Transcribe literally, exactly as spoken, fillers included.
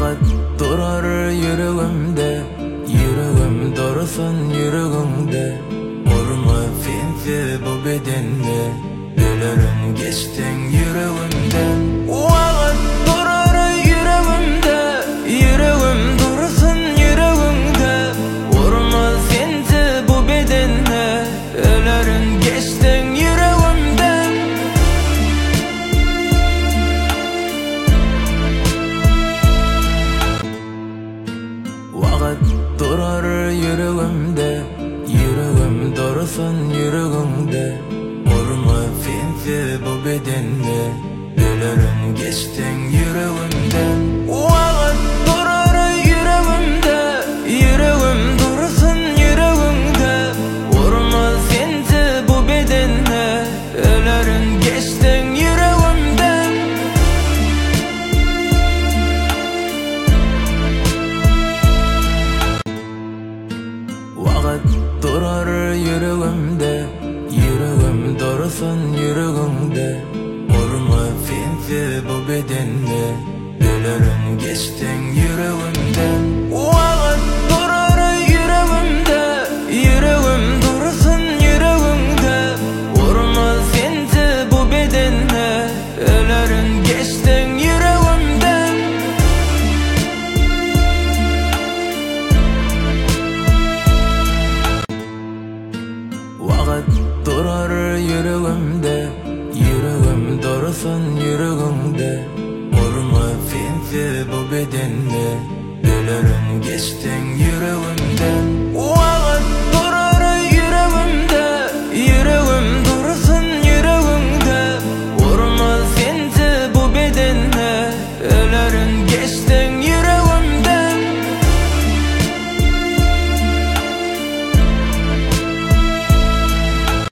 Vakit durar yüreğimde, yüreğim dursun yüreğimde. Olma finfi bu bedende, ölerin geçtin yüreğimden. Vakit durar yüreğimde, yüreğim dursun yüreğimde. Olma finfi bu bedende, ölerin geçtin yüreğimden. Vakit durar yüreğimde, yüreğim dursun yüreğimde. Olma finfi bu bedende, ölerin geçtin yüreğimden. Vakit durar yüreğimde, yüreğim dursun yüreğimde. Olma finfi bu bedende, ölerin geçtin yüreğimden. Vakit durar yüreğimde, yüreğim dursun yüreğimde. Olma finfi bu bedende, ölerin geçtin yüreğimden. Vakit durar yüreğimde, yüreğim dursun yüreğimde. Olma finfi bu bedende, ölerin geçtin yüreğimden. Vakit durar yüreğimde, yüreğim dursun yüreğimde. Olma finfi bu bedende, ölerin geçtin yüreğimden.